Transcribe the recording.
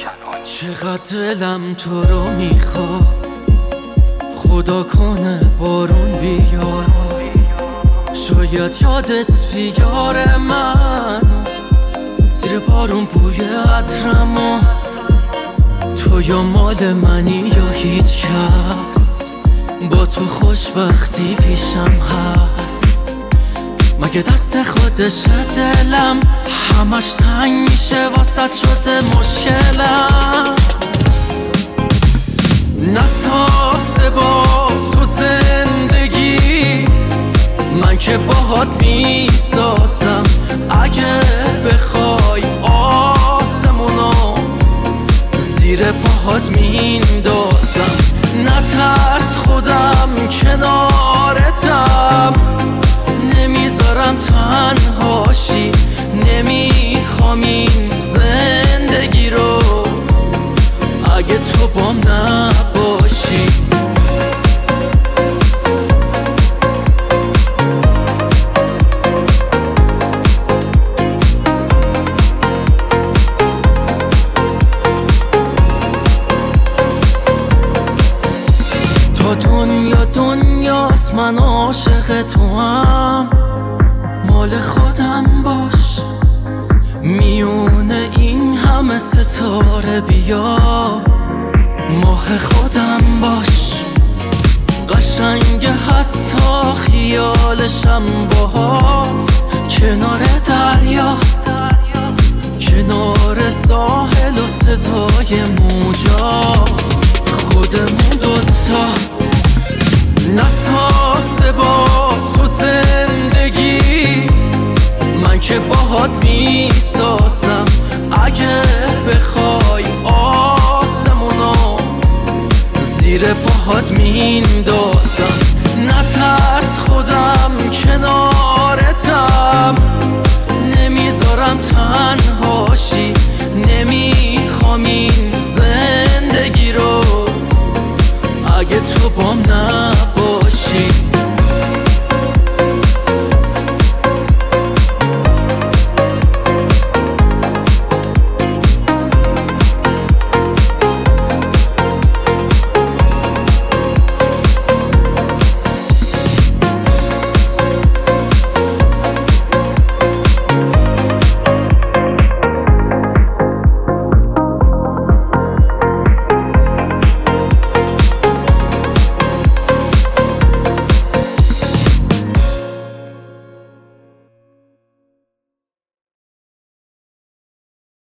تنها. چقدر دلم تو رو میخواد، خدا کنه بارون بیار، شاید یادت بیاره من زیر بارون بوی عطرمو. تو یا مال منی یا هیچ کس، با تو خوشبختی پیشم هست. مگه دست خودشه دلم همش تنگ میشه واسط شده مشکلم. نسازه با تو زندگی، من که باهات میسازم. اگه بخوای آسمونو زیر پاهات میندازم. نترس خودم کنارتم، نمیذارم تنهاشی. نمیخوام این زندگی رو اگه تو بام نباشی. تا دنیا دنیاست، من عاشق توام. مال خودم باش، میونه این همه ستاره بیا. ماه خودم باش، قشنگ حتی خیالشم باهات. کنار دریا، کنار ساحل و صدای موجا، خودمون دوتا. نسازه با تو زندگی، من که باهات میسازم. اگه بخوای آسمونو زیر پاهات میندازم.